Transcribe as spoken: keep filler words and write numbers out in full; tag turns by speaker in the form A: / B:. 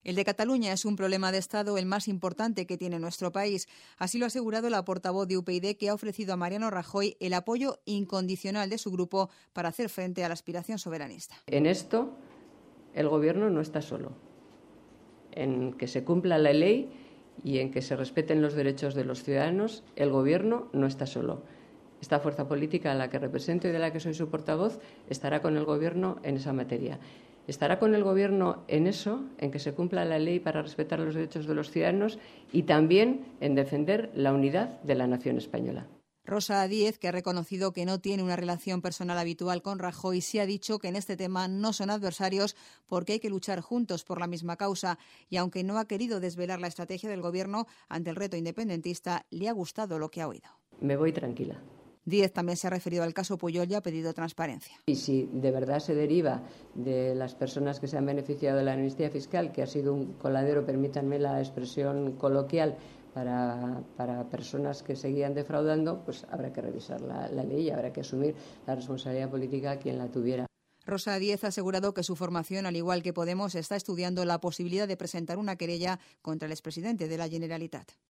A: El de Cataluña es un problema de Estado el más importante que tiene nuestro país. Así lo ha asegurado la portavoz de U P YD, que ha ofrecido a Mariano Rajoy el apoyo incondicional de su grupo para hacer frente a la aspiración soberanista.
B: En esto, el Gobierno no está solo. En que se cumpla la ley y en que se respeten los derechos de los ciudadanos, el Gobierno no está solo. Esta fuerza política a la que represento y de la que soy su portavoz estará con el Gobierno en esa materia. Estará con el Gobierno en eso, en que se cumpla la ley para respetar los derechos de los ciudadanos y también en defender la unidad de la nación española.
A: Rosa Díez, que ha reconocido que no tiene una relación personal habitual con Rajoy, sí ha dicho que en este tema no son adversarios porque hay que luchar juntos por la misma causa. Y aunque no ha querido desvelar la estrategia del Gobierno ante el reto independentista, le ha gustado lo que ha oído.
B: Me voy tranquila.
A: Díez también se ha referido al caso Pujol y ha pedido transparencia.
B: Y si de verdad se deriva de las personas que se han beneficiado de la amnistía fiscal, que ha sido un coladero, permítanme la expresión coloquial, para, para personas que seguían defraudando, pues habrá que revisar la, la ley y habrá que asumir la responsabilidad política quien la tuviera.
A: Rosa Díez ha asegurado que su formación, al igual que Podemos, está estudiando la posibilidad de presentar una querella contra el expresidente de la Generalitat.